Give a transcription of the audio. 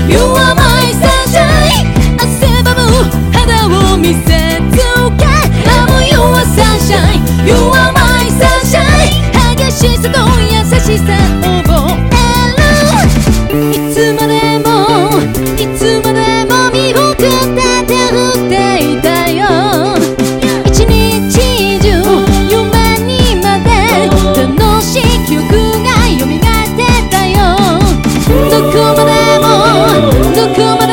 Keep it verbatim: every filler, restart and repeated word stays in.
You are my sunshine 汗ばむ肌を見せつけ I'm your sunshine You are my sunshine 激しさと優しさ覚えるいつまでもいつまでも見送って手振っていたよ一日中夢にまで楽しい記憶が蘇ってたよどこまでもどこまでも